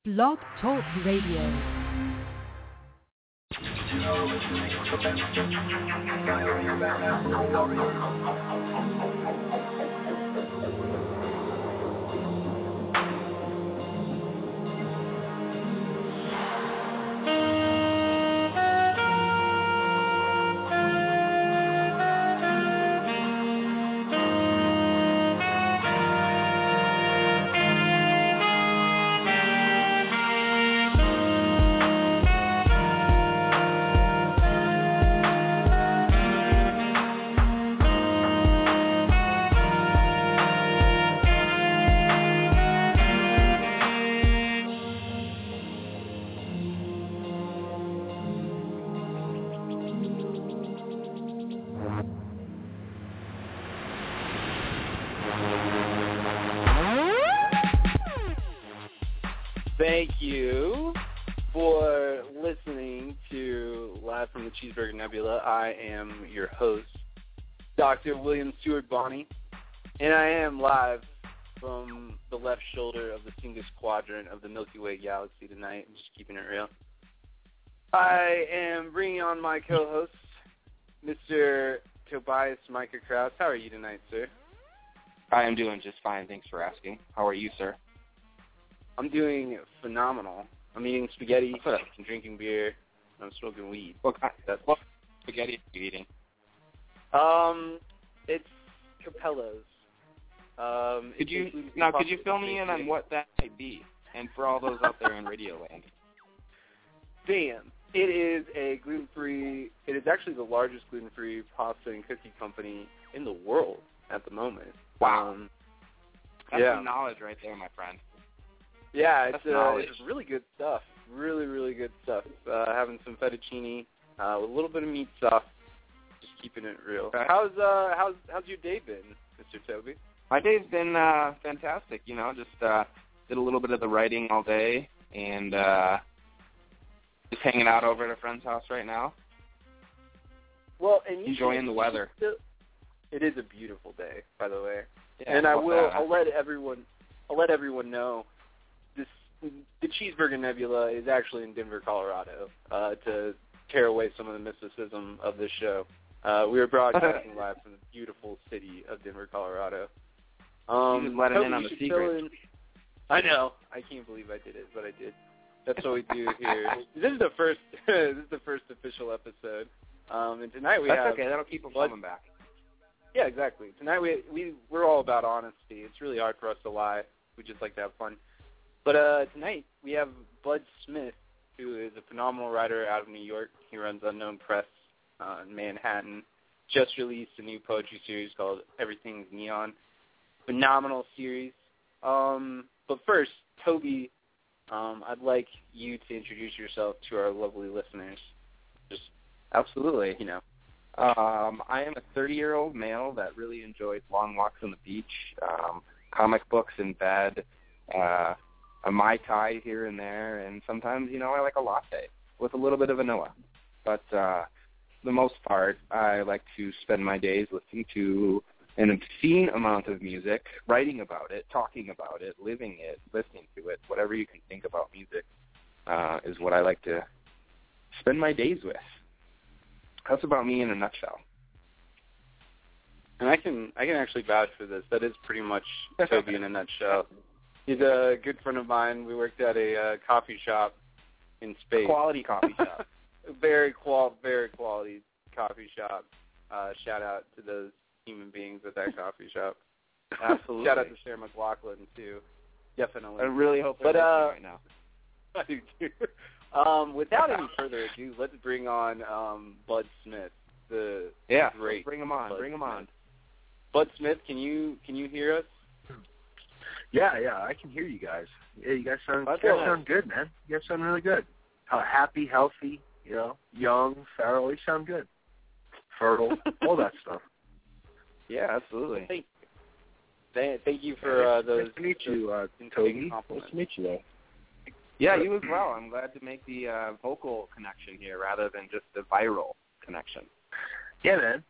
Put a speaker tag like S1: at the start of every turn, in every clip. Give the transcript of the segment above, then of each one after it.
S1: Blog Talk Radio.
S2: Thank you for listening to Live from the Cheeseburger Nebula. I am your host, Dr. William Stewart Bonney, and I am live from the left shoulder of the Cygnus Quadrant of the Milky Way galaxy tonight. I'm just keeping it real. I am bringing on my co-host, Mr. Tobias Micah Krause. How are you tonight, sir?
S3: I am doing just fine. Thanks for asking. How are you, sir?
S2: I'm doing phenomenal. I'm eating spaghetti, I'm drinking beer, and I'm smoking weed.
S3: What spaghetti are you eating?
S2: It's Capello's.
S3: Could you fill me in on what that might be? And for all those out there in Radio Land.
S2: Bam. It is a gluten-free, it is actually the largest gluten-free pasta and cookie company in the world at the moment.
S3: Wow. That's
S2: yeah.
S3: some knowledge right there, my friend.
S2: Yeah, it's really good stuff. Really, really good stuff. Having some fettuccine with a little bit of meat sauce. Just keeping it real. How's your day been, Mr. Toby?
S3: My day's been fantastic. You know, just did a little bit of the writing all day and just hanging out over at a friend's house right now.
S2: Well, and
S3: enjoying the weather.
S2: It is a beautiful day, by the way.
S3: Yeah,
S2: and I'll let everyone know. The Cheeseburger Nebula is actually in Denver, Colorado, to tear away some of the mysticism of this show. We are broadcasting live from the beautiful city of Denver, Colorado.
S3: You just let him in on the secret.
S2: I know. I can't believe I did it, but I did. That's what we do here. This is the first official episode. And tonight we have...
S3: That's okay. That'll keep them coming back.
S2: Yeah, exactly. Tonight we're all about honesty. It's really hard for us to lie. We just like to have fun. But tonight we have Bud Smith, who is a phenomenal writer out of New York. He runs Unknown Press in Manhattan. Just released a new poetry series called Everything's Neon. Phenomenal series. But first, Toby, I'd like you to introduce yourself to our lovely listeners. Just
S3: absolutely.
S2: You know.
S3: I am a 30-year-old male that really enjoys long walks on the beach, comic books in bed, a Mai Tai here and there, and sometimes, I like a latte with a little bit of vanilla. But the most part, I like to spend my days listening to an obscene amount of music, writing about it, talking about it, living it, listening to it. Whatever you can think about music is what I like to spend my days with. That's about me in a nutshell.
S2: And I can actually vouch for this. That is pretty much Toby in a nutshell. He's a good friend of mine. We worked at a coffee shop in space.
S3: Quality coffee shop.
S2: Very quality coffee shop. Shout out to those human beings at that coffee shop.
S3: Absolutely.
S2: Shout out to Sarah McLaughlin, too. Definitely.
S3: I really hope they're listening right now.
S2: I do, too. Without any further ado, let's bring on Bud Smith. Great.
S3: Bring him on.
S2: Bud
S3: Bring him on.
S2: Bud Smith, can you hear us?
S4: Yeah, I can hear you guys. Yeah, you guys sound good, man. You guys sound really good. Happy, healthy, young, feral. You sound good. Fertile, all that stuff.
S3: Yeah, absolutely.
S2: Thank you for those.
S4: Nice to meet you, Toby.
S2: Compliments.
S4: Nice to meet you, though.
S3: Yeah, you as well. I'm glad to make the vocal connection here rather than just the viral connection.
S4: Yeah, man.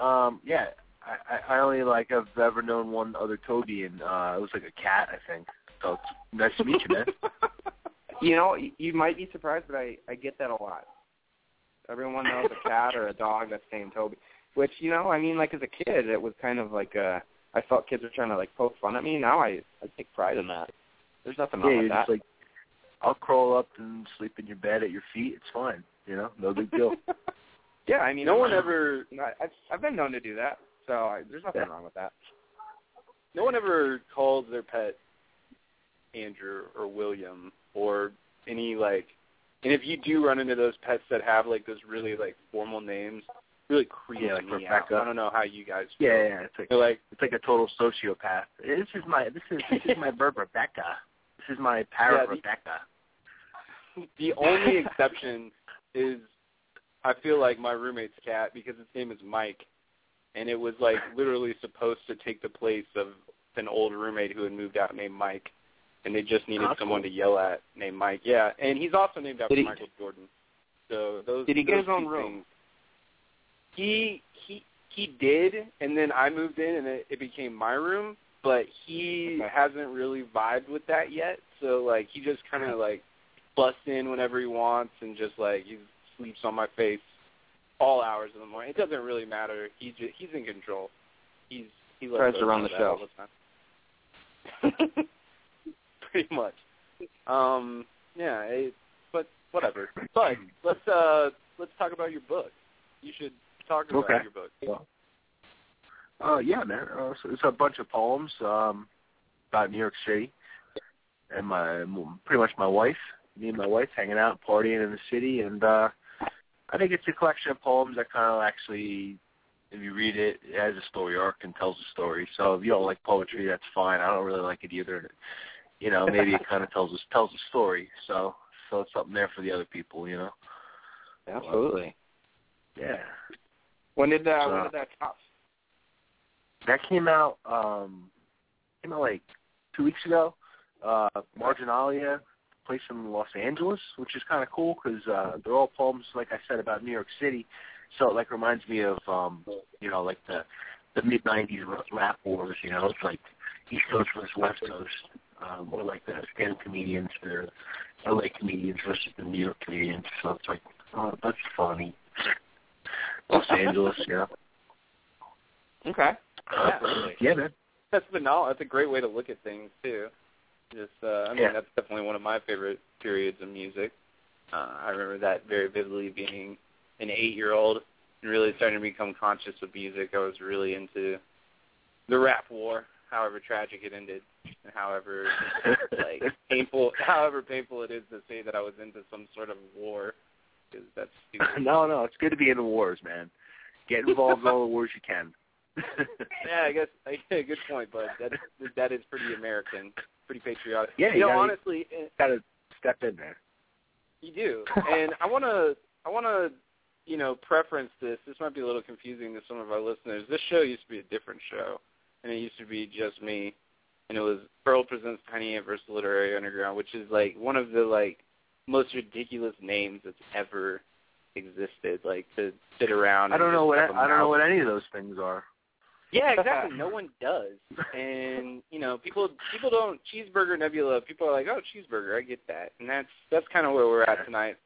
S4: I only have ever known one other Toby, and it was like a cat, I think. So it's nice to meet you, man.
S3: You know, you might be surprised, but I get that a lot. Everyone knows a cat or a dog that's named Toby. Which, you know, I mean, like as a kid, it was kind of like I felt kids were trying to like poke fun at me. Now I take pride in that. There's nothing wrong with that.
S4: Just like, I'll crawl up and sleep in your bed at your feet. It's fine. You know, no big deal.
S3: Yeah, I mean,
S2: no one ever.
S3: I've been known to do that, so there's nothing wrong with that.
S2: No one ever calls their pet Andrew or William or any like. And if you do run into those pets that have like those really like formal names, really creepy
S4: like
S2: me
S4: Rebecca.
S2: out. I don't know how you guys feel.
S4: Yeah. It's like a total sociopath. This is my bird Rebecca. This is my parrot Rebecca.
S2: The only exception is I feel like my roommate's cat because his name is Mike, and it was like literally supposed to take the place of an old roommate who had moved out named Mike, and they just needed someone to yell at named Mike. Yeah, and he's also named after Michael Jordan. So those.
S3: Did he get his own room?
S2: He did, and then I moved in, and it became my room. But he hasn't really vibed with that yet. So like he just kind of like busts in whenever he wants, and just like he sleeps on my face all hours of the morning. It doesn't really matter. He's in control. He
S3: tries to run the show
S2: all the time. Pretty much. But whatever. But let's talk about your book. You should talk about your book.
S4: Yeah, man. So it's a bunch of poems about New York City, and pretty much my wife. Me and my wife hanging out, partying in the city, and I think it's a collection of poems that kind of actually, if you read it, it has a story arc and tells a story. So if you don't like poetry, that's fine. I don't really like it either. You know, maybe it kind of tells a story. So it's something there for the other people. You know.
S3: Absolutely.
S4: Yeah.
S3: When did that drop?
S4: That came out like 2 weeks ago. Marginalia, place in Los Angeles, which is kind of cool because they're all poems, like I said, about New York City. So it like reminds me of you know, like the mid '90s rap wars. You know, it's like East Coast versus West Coast, or like the stand comedians or LA comedians versus the New York comedians. So it's like, oh, that's funny. Los Angeles, yeah.
S3: Okay.
S4: Yeah, man.
S2: That's phenomenal. That's a great way to look at things too. Just, that's definitely one of my favorite periods of music. I remember that very vividly, being an 8-year-old and really starting to become conscious of music. I was really into the rap war, however tragic it ended, and however painful it is to say that I was into some sort of war, because that's stupid.
S4: No, it's good to be in the wars, man. Get involved in all the wars you can.
S2: Yeah, I guess good point, but that is pretty American, pretty patriotic.
S4: Yeah,
S2: honestly,
S4: gotta step in there.
S2: You do, and I wanna preference this. This might be a little confusing to some of our listeners. This show used to be a different show, and it used to be just me, and it was Pearl Presents Tiny Ant versus Literary Underground, which is like one of the most ridiculous names that's ever existed. Like to sit around.
S4: I don't know what any of those things are.
S2: Yeah, exactly. No one does, and people don't cheeseburger nebula. People are like, oh, cheeseburger. I get that, and that's kind of where we're at tonight.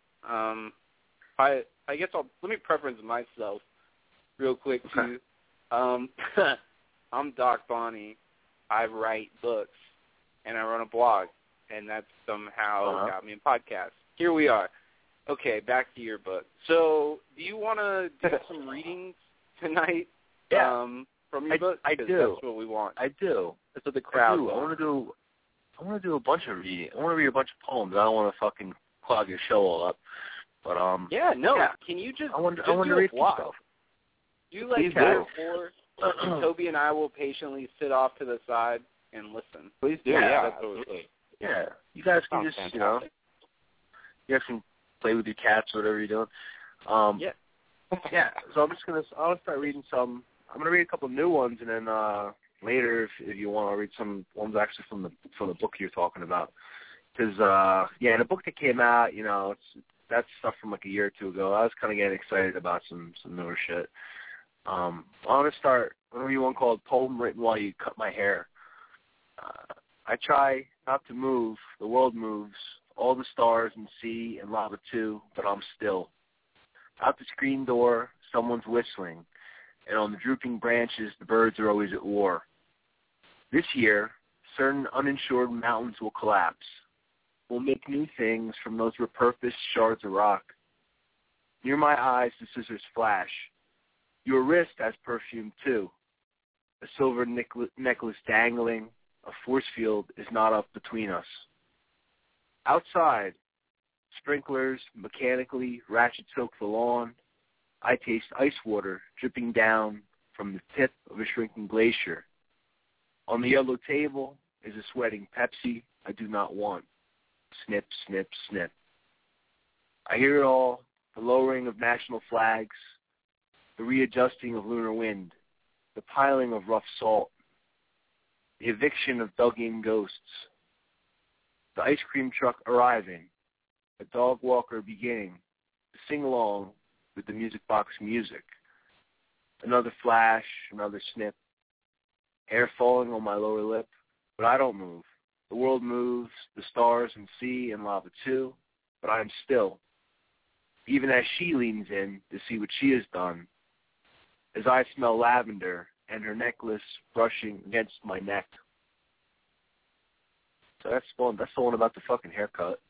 S2: I guess let me preference myself real quick too. I'm Doc Bonney. I write books, and I run a blog, and that's somehow got me in podcasts. Here we are. Okay, back to your book. So, do you want to do some readings tonight?
S4: Yeah.
S2: From your book?
S4: I do.
S2: That's what we want.
S4: I do.
S2: That's what the crowd
S4: wants. I want to do a bunch of reading. I want to read a bunch of poems. I don't want to fucking clog your show all up. But
S2: Can you just?
S4: I want
S2: to
S4: read some stuff.
S2: You that, or Toby and I will patiently sit off to the side and listen.
S3: Please do.
S2: Yeah,
S3: absolutely.
S4: Yeah, you guys can just
S3: fantastic.
S4: you guys can play with your cats or whatever you're doing. Yeah. So I'll start reading some. I'm gonna read a couple of new ones, and then later, if you want, I'll read some ones actually from the book you're talking about. Because the book that came out, that's stuff from like a year or two ago. I was kind of getting excited about some newer shit. I'm gonna read one called "Poem Written While You Cut My Hair." I try not to move. The world moves all the stars and sea and lava too, but I'm still. Out the screen door, someone's whistling, and on the drooping branches, the birds are always at war. This year, certain uninsured mountains will collapse. We'll make new things from those repurposed shards of rock. Near my eyes, the scissors flash. Your wrist has perfume, too. A silver necklace dangling, a force field is not up between us. Outside, sprinklers mechanically ratchet-soak the lawn. I taste ice water dripping down from the tip of a shrinking glacier. On the yellow table is a sweating Pepsi I do not want. Snip, snip, snip. I hear it all, the lowering of national flags, the readjusting of lunar wind, the piling of rough salt, the eviction of dug-in ghosts, the ice cream truck arriving, a dog walker beginning to sing along with the music box music. Another flash, another snip, hair falling on my lower lip, but I don't move. The world moves, the stars and sea and lava too, but I am still, even as she leans in to see what she has done, as I smell lavender and her necklace brushing against my neck. So that's the one about the fucking haircut.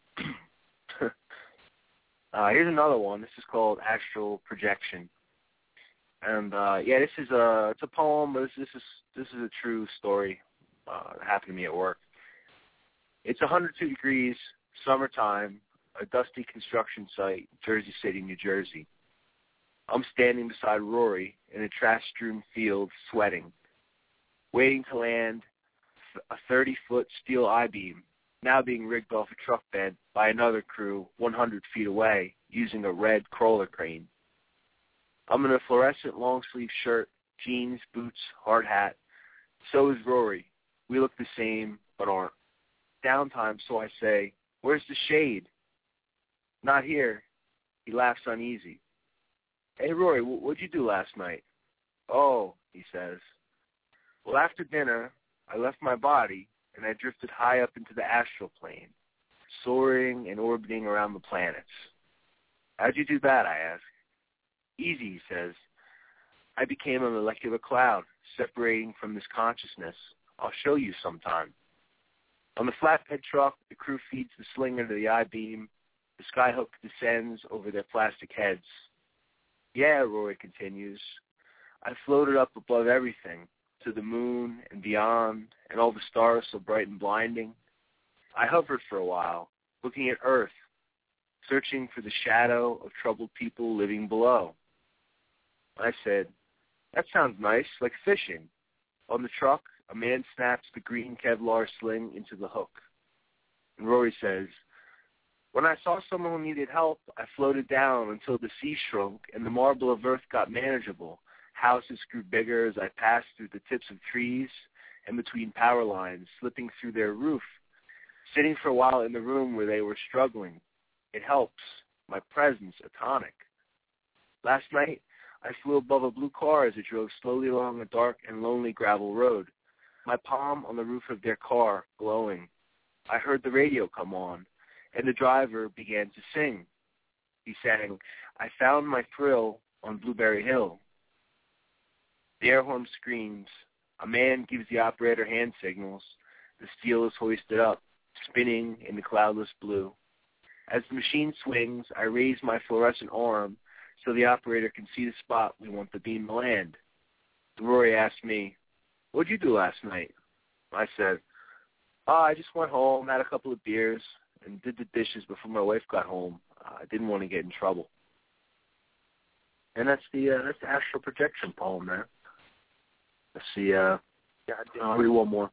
S4: Here's another one. This is called Astral Projection. And this is it's a poem, but this is a true story that happened to me at work. It's 102 degrees, summertime, a dusty construction site, Jersey City, New Jersey. I'm standing beside Rory in a trash-strewn field, sweating, waiting to land a 30-foot steel I-beam, now being rigged off a truck bed by another crew 100 feet away using a red crawler crane. I'm in a fluorescent long-sleeve shirt, jeans, boots, hard hat. So is Rory. We look the same, but aren't. Downtime, so I say, "Where's the shade?" "Not here." He laughs uneasy. "Hey, Rory, what'd you do last night?" "Oh," he says. "Well, after dinner, I left my body, and I drifted high up into the astral plane, soaring and orbiting around the planets." "How'd you do that?" I ask. "Easy," he says. "I became a molecular cloud, separating from this consciousness. I'll show you sometime." On the flatbed truck, the crew feeds the slinger to the I-beam. The skyhook descends over their plastic heads. "Yeah," Rory continues, "I floated up above everything, to the moon and beyond, and all the stars so bright and blinding. I hovered for a while, looking at Earth, searching for the shadow of troubled people living below." I said, "That sounds nice, like fishing." On the truck, a man snaps the green Kevlar sling into the hook. And Rory says, "When I saw someone who needed help, I floated down until the sea shrunk and the marble of Earth got manageable. Houses grew bigger as I passed through the tips of trees and between power lines, slipping through their roof, sitting for a while in the room where they were struggling. It helps. My presence, a tonic. Last night, I flew above a blue car as it drove slowly along a dark and lonely gravel road, my palm on the roof of their car glowing. I heard the radio come on, and the driver began to sing. He sang, 'I found my thrill on Blueberry Hill.' The air horn screams. A man gives the operator hand signals. The steel is hoisted up, spinning in the cloudless blue. As the machine swings, I raise my fluorescent arm so the operator can see the spot we want the beam to land. Rory asked me, "What'd you do last night?" I said, "I just went home, had a couple of beers, and did the dishes before my wife got home. I didn't want to get in trouble." And that's the astral projection poem there. Let's see. I'll read one more.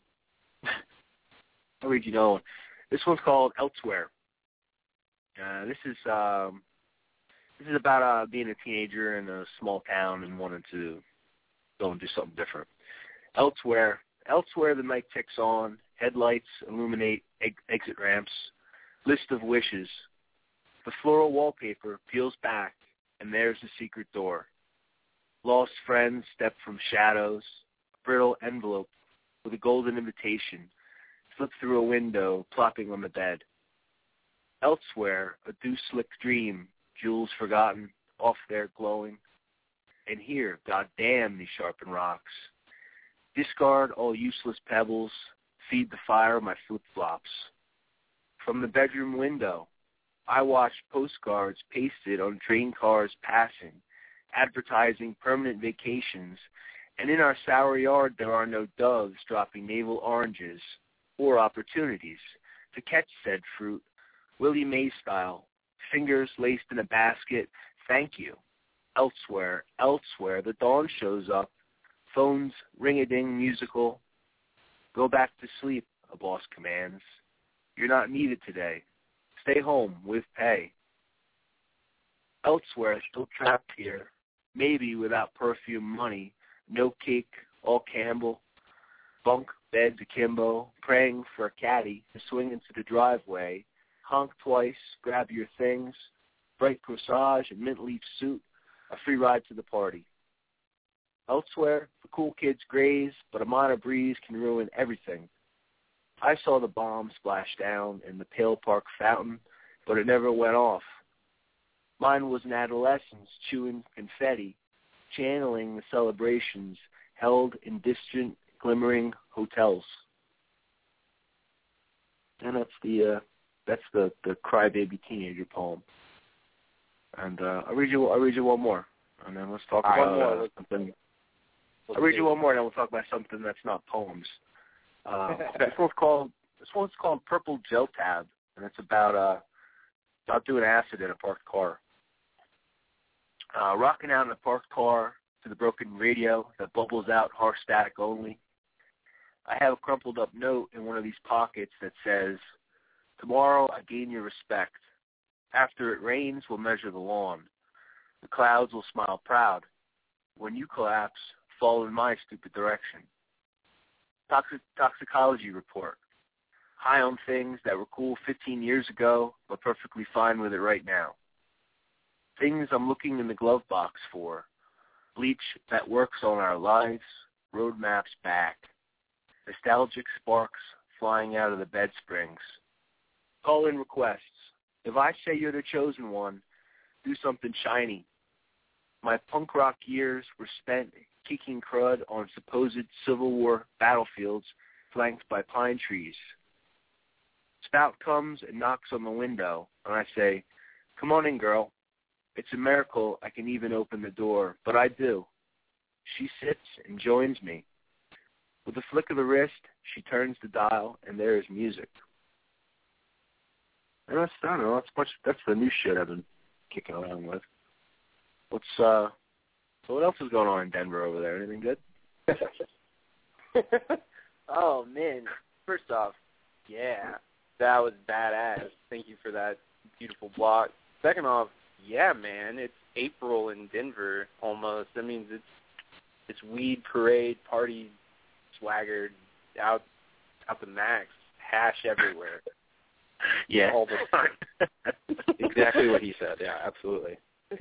S4: I'll read you another one. This one's called Elsewhere. This is about being a teenager in a small town and wanting to go and do something different. Elsewhere, the night ticks on. Headlights illuminate exit ramps. List of wishes. The floral wallpaper peels back, and there's the secret door. Lost friends step from shadows. A brittle envelope with a golden invitation. Slip through a window, plopping on the bed. Elsewhere, a dew-slick dream, jewels forgotten, off there glowing. And here, goddamn these sharpened rocks. Discard all useless pebbles, feed the fire my flip-flops. From the bedroom window, I watched postcards pasted on train cars passing, advertising permanent vacations, and in our sour yard there are no doves dropping navel oranges or opportunities to catch said fruit, Willie Mae style, fingers laced in a basket, thank you. Elsewhere, the dawn shows up, phones ring-a-ding musical. Go back to sleep, a boss commands. You're not needed today. Stay home with pay. Elsewhere, still trapped here, maybe without perfume money, no cake, all Campbell, bunk beds akimbo, praying for a caddy to swing into the driveway, honk twice, grab your things, bright corsage and mint leaf suit, a free ride to the party. Elsewhere, the cool kids graze, but a minor breeze can ruin everything. I saw the bomb splash down in the Pale Park fountain, but it never went off. Mine was an adolescence chewing confetti, channeling the celebrations held in distant, glimmering hotels. And that's the crybaby teenager poem. And I'll read you one more, and then let's talk about something. I'll read you one more, and then we'll talk about something that's not poems. This one's called Purple Gel Tab, and it's about doing acid in a parked car. Rocking out in a parked car to the broken radio that bubbles out harsh static only. I have a crumpled up note in one of these pockets that says, tomorrow I gain your respect. After it rains, we'll measure the lawn. The clouds will smile proud. When you collapse, fall in my stupid direction. Toxicology report. High on things that were cool 15 years ago, but perfectly fine with it right now. Things I'm looking in the glove box for. Bleach that works on our lives, roadmaps back. Nostalgic sparks flying out of the bed springs. Call-in requests. If I say you're the chosen one, do something shiny. My punk rock years were spent kicking crud on supposed Civil War battlefields flanked by pine trees. Spout comes and knocks on the window, and I say, come on in, girl. It's a miracle I can even open the door, but I do. She sits and joins me. With a flick of the wrist, she turns the dial, and there is music. And that's, I don't know, that's the new shit I've been kicking around with. So what else is going on in Denver over there? Anything good?
S2: Oh, man. First off, yeah, that was badass. Thank you for that beautiful block. Second off, yeah, man, it's April in Denver almost. That means it's weed parade, party, swaggered, out the max, hash everywhere.
S3: Yeah.
S2: All the time.
S3: Exactly what he said. Yeah, absolutely.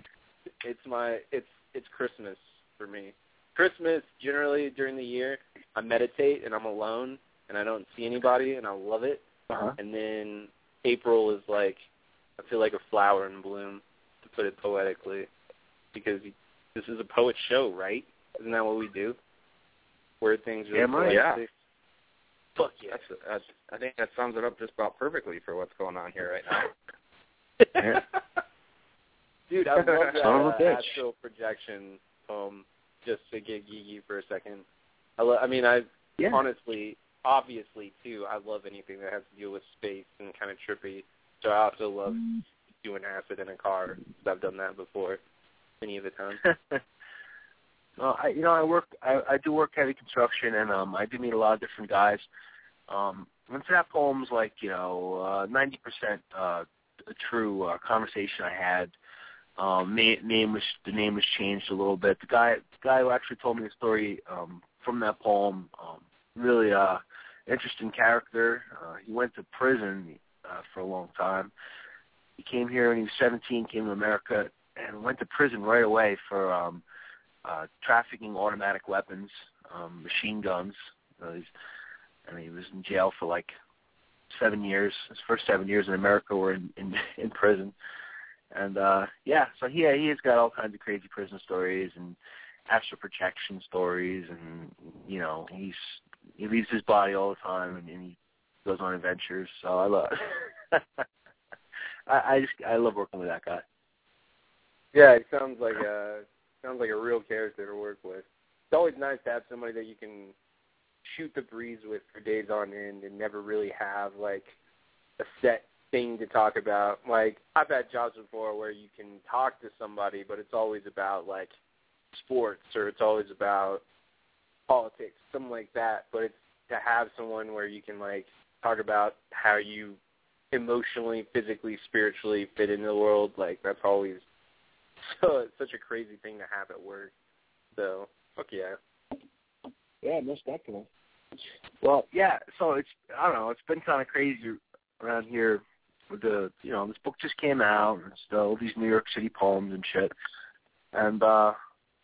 S2: It's Christmas for me. Christmas, generally during the year, I meditate and I'm alone and I don't see anybody and I love it.
S4: Uh-huh.
S2: And then April is like, I feel like a flower in bloom, to put it poetically, because this is a poet show, right? Isn't that what we do? Word things really poetically.
S3: Yeah.
S2: Fuck yeah.
S3: I think that sums it up just about perfectly for what's going on here right now.
S4: Yeah.
S2: Dude, I love that
S4: bitch.
S2: astral projection poem, just to get geeky for a second. Honestly, obviously, too, I love anything that has to deal with space and kind of trippy. So I also love doing acid in a car, because I've done that before many of the times.
S4: I do work heavy construction, and I do meet a lot of different guys. Once that poem's like, 90% a true conversation I had. The name was changed a little bit. The guy who actually told me the story from that poem, really interesting character. He went to prison for a long time. He came here when he was 17, came to America, and went to prison right away for trafficking automatic weapons, machine guns. He was in jail for like 7 years. His first 7 years in America were in prison. And, so he has got all kinds of crazy prison stories and astral projection stories, and, you know, he leaves his body all the time, and he goes on adventures. So I love I love working with that guy.
S5: Yeah, it sounds like a real character to work with. It's always nice to have somebody that you can shoot the breeze with for days on end and never really have, like, a set thing to talk about. Like, I've had jobs before where you can talk to somebody, but it's always about, like, sports, or it's always about politics, something like that. But it's to have someone where you can, like, talk about how you emotionally, physically, spiritually fit into the world, like, that's always such a crazy thing to have at work. So, fuck yeah.
S4: Yeah, most definitely. Well, yeah, so it's been kind of crazy around here with this book just came out, and it's all these New York City poems and shit. And, I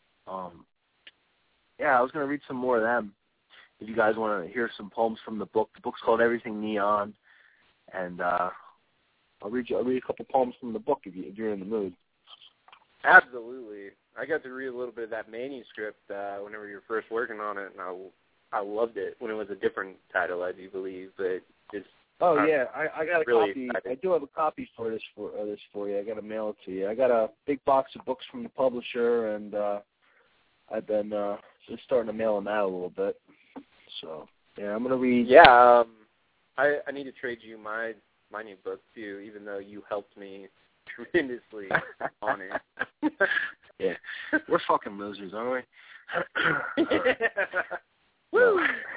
S4: was going to read some more of them. If you guys want to hear some poems from the book. The book's called Everything Neon, and I'll read a couple poems from the book if you're in the mood.
S5: Absolutely. I got to read a little bit of that manuscript whenever you were first working on it, and I loved it when it was a different title, I do believe, but it's...
S4: Oh, yeah, I got a
S5: really
S4: copy.
S5: excited.
S4: I do have a copy for this for you. I got to mail it to you. I got a big box of books from the publisher, and I've been just starting to mail them out a little bit. So, yeah, I'm going to read...
S5: Yeah, I need to trade you my new book, too, even though you helped me tremendously on it.
S4: Yeah, we're fucking losers, aren't we?
S5: Woo!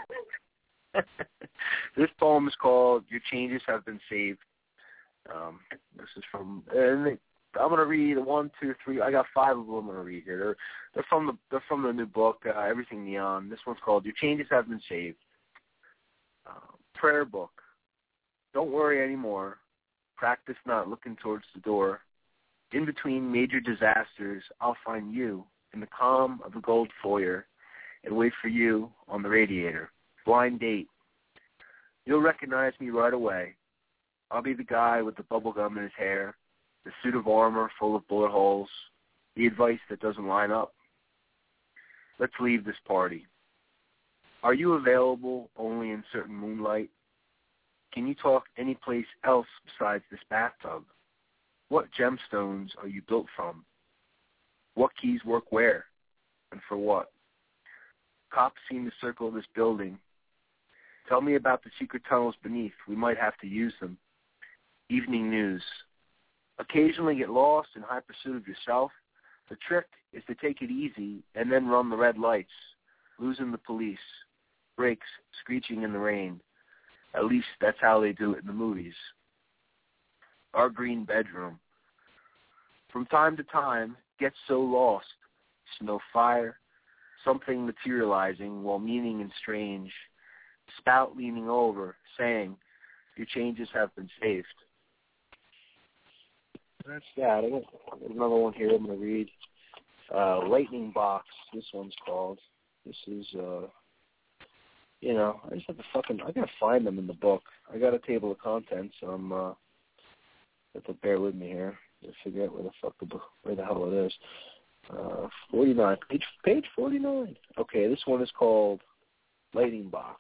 S4: This poem is called "Your Changes Have Been Saved." This is from, and I'm gonna read 1, 2, 3. I got 5 of them I'm gonna read here. They're from the new book, Everything Neon. This one's called "Your Changes Have Been Saved." Prayer book. Don't worry anymore. Practice not looking towards the door. In between major disasters, I'll find you in the calm of the gold foyer and wait for you on the radiator. Blind date. You'll recognize me right away. I'll be the guy with the bubble gum in his hair, the suit of armor full of bullet holes, the advice that doesn't line up. Let's leave this party. Are you available only in certain moonlight? Can you talk any place else besides this bathtub? What gemstones are you built from? What keys work where and for what? Cops seem to circle this building. Tell me about the secret tunnels beneath. We might have to use them. Evening news. Occasionally get lost in high pursuit of yourself. The trick is to take it easy and then run the red lights, losing the police, brakes screeching in the rain. At least that's how they do it in the movies. Our green bedroom. From time to time, gets so lost. Snow fire, something materializing while meaning and strange. Spout leaning over, saying, your changes have been saved. That's that. There's another one here I'm going to read. Lightning Box, this one's called. This is, I just have to I got to find them in the book. I got a table of contents, so I'm, have to bear with me here to figure out where the hell it is. 49, page 49. Okay, this one is called Lightning Box.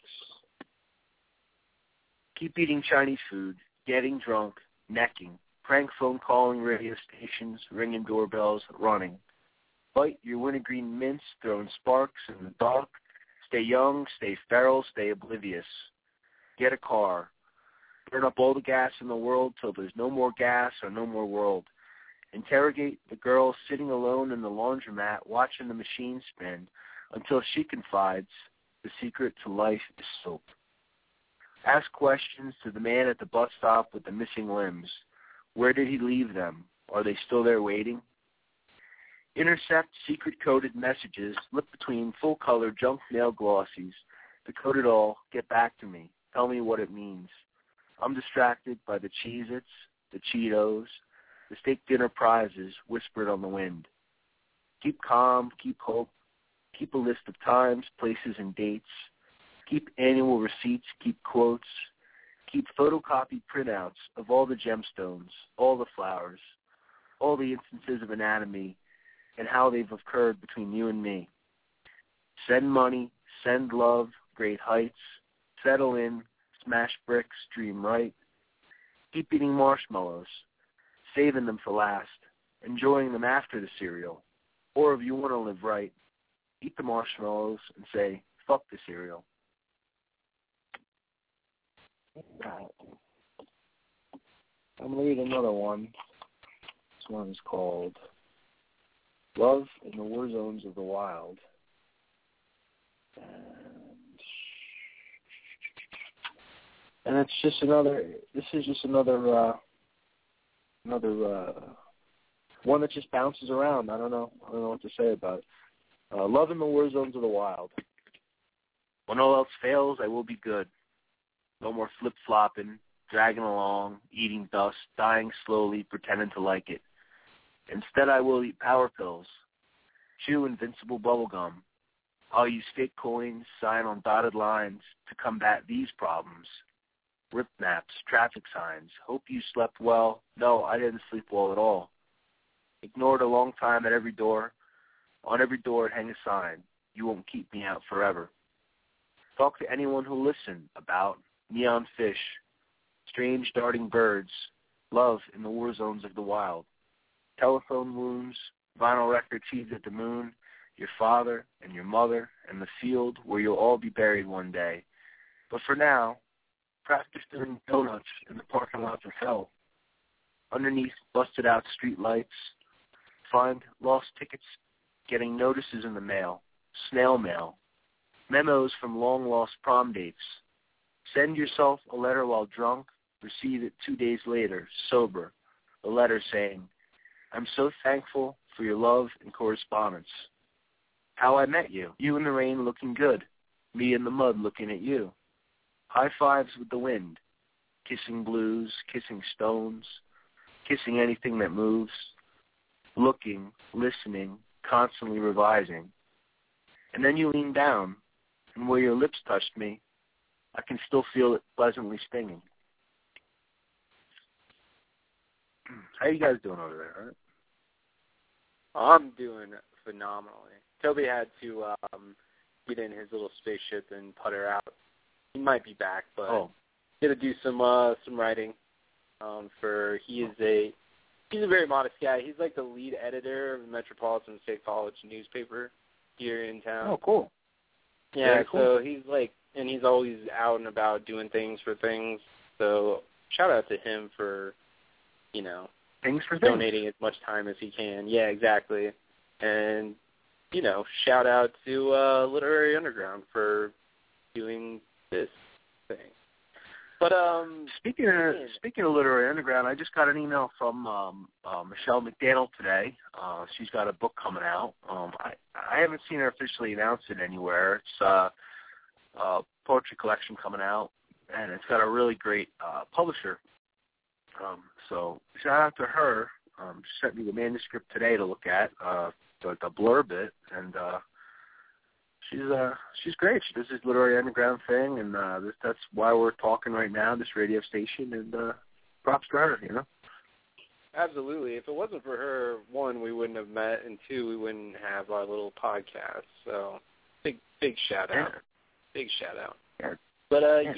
S4: Keep eating Chinese food, getting drunk, necking, prank phone calling radio stations, ringing doorbells, running. Bite your wintergreen mints, throwing sparks in the dark. Stay young, stay feral, stay oblivious. Get a car. Burn up all the gas in the world till there's no more gas or no more world. Interrogate the girl sitting alone in the laundromat watching the machine spin until she confides the secret to life is soap. Ask questions to the man at the bus stop with the missing limbs. Where did he leave them? Are they still there waiting? Intercept secret-coded messages, look between full-color junk mail glossies. Decode it all, get back to me. Tell me what it means. I'm distracted by the Cheez-Its, the Cheetos, the steak dinner prizes whispered on the wind. Keep calm, keep hope, keep a list of times, places, and dates. Keep annual receipts, keep quotes. keep photocopied printouts of all the gemstones, all the flowers, all the instances of anatomy, and how they've occurred between you and me. Send money, send love, great heights, settle in, smash bricks, dream right. Keep eating marshmallows, saving them for last, enjoying them after the cereal. Or if you want to live right, eat the marshmallows and say, fuck the cereal. I'm going to read another one. This one is called Love in the War Zones of the Wild. And it's just another, this is just another one that just bounces around. I don't know what to say about it. Love in the War Zones of the Wild. When all else fails, I will be good. No more flip-flopping, dragging along, eating dust, dying slowly, pretending to like it. Instead, I will eat power pills, chew invincible bubble gum. I'll use fake coins, sign on dotted lines to combat these problems. Rip maps, traffic signs, hope you slept well. No, I didn't sleep well at all. Ignored a long time at every door. On every door, hang a sign. You won't keep me out forever. Talk to anyone who'll listen about neon fish, strange darting birds, love in the war zones of the wild, telephone wounds, vinyl record seeds at the moon, your father and your mother, and the field where you'll all be buried one day. But for now, practice doing donuts in the parking lots of hell. Underneath busted-out street lights, find lost tickets, getting notices in the mail, snail mail, memos from long-lost prom dates. Send yourself a letter while drunk, receive it 2 days later, sober, a letter saying, I'm so thankful for your love and correspondence. How I met you. You in the rain looking good. Me in the mud looking at you. High fives with the wind. Kissing blues, kissing stones, kissing anything that moves. Looking, listening, constantly revising. And then you lean down, and where your lips touched me, I can still feel it pleasantly stinging. How you guys doing over there, right?
S2: I'm doing phenomenally. Toby had to get in his little spaceship and putter out. He might be back, but he's gonna do some writing. He's a very modest guy. He's like the lead editor of the Metropolitan State College newspaper here in town.
S4: Oh, cool.
S2: Yeah, very cool. So he's like, and he's always out and about doing things for things. So shout out to him for, donating as much time as he can. Yeah, exactly. And, shout out to Literary Underground for doing this thing. But
S4: speaking of Literary Underground, I just got an email from Michelle McDaniel today. She's got a book coming out. I haven't seen her officially announce it anywhere. It's a poetry collection coming out, and it's got a really great publisher. So shout out to her. She sent me the manuscript today to look at, to blurb it, and she's great. She does this Literary Underground thing, and that's why we're talking right now, this radio station, and props to her,
S2: Absolutely. If it wasn't for her, one, we wouldn't have met, and two, we wouldn't have our little podcast. So big shout out. Yeah. Big shout out.
S4: Yeah.
S2: But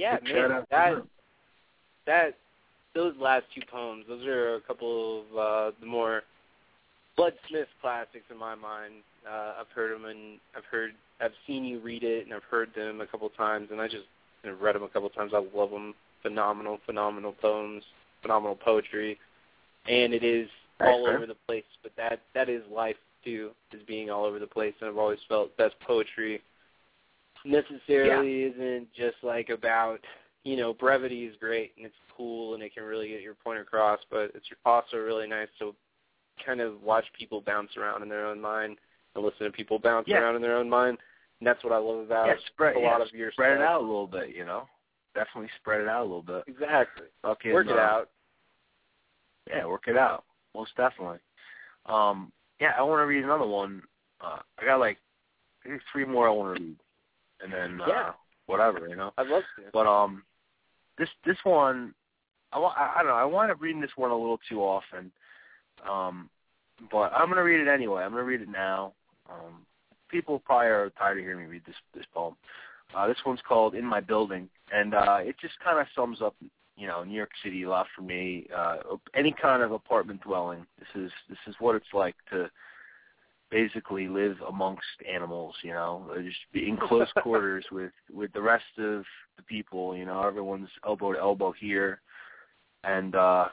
S2: man, those last two poems, those are a couple of the more Bud Smith classics in my mind. I've heard them, and I've seen you read it, and I've heard them a couple times, and I just read them a couple times. I love them. Phenomenal poems, phenomenal poetry, and it is all over the place. But that is life too, is being all over the place. And I've always felt best poetry necessarily isn't just like about, brevity is great and it's cool and it can really get your point across, but it's also really nice to kind of watch people bounce around in their own mind and listen to people bounce around in their own mind. And that's what I love about a lot of your
S4: spread
S2: stuff.
S4: It out a little bit, Definitely spread it out a little bit.
S2: Exactly. Work it out.
S4: Yeah, work it out. Most definitely. I want to read another one. I got I think 3 more I want to read. And then whatever,
S2: I'd love to.
S4: But this one, I don't know. I wind up reading this one a little too often, but I'm going to read it anyway. I'm going to read it now. People probably are tired of hearing me read this poem. This one's called "In My Building," and it just kind of sums up, New York City a lot for me. Any kind of apartment dwelling. This is what it's like to basically live amongst animals. Just be in close quarters with the rest of the people. Everyone's elbow to elbow here, and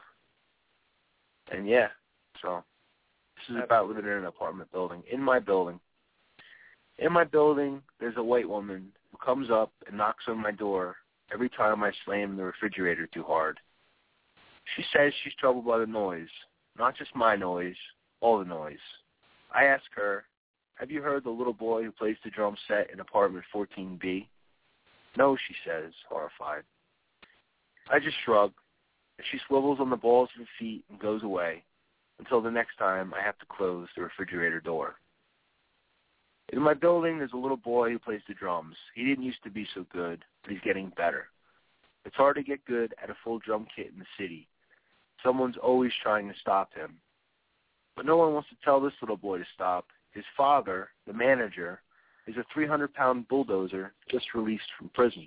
S4: yeah. So this is about living in an apartment building. In my building. In my building, there's a white woman who comes up and knocks on my door every time I slam the refrigerator too hard. She says she's troubled by the noise, not just my noise, all the noise. I ask her, have you heard the little boy who plays the drum set in apartment 14B? No, she says, horrified. I just shrug, and she swivels on the balls of her feet and goes away until the next time I have to close the refrigerator door. In my building, there's a little boy who plays the drums. He didn't used to be so good, but he's getting better. It's hard to get good at a full drum kit in the city. Someone's always trying to stop him. But no one wants to tell this little boy to stop. His father, the manager, is a 300-pound bulldozer just released from prison.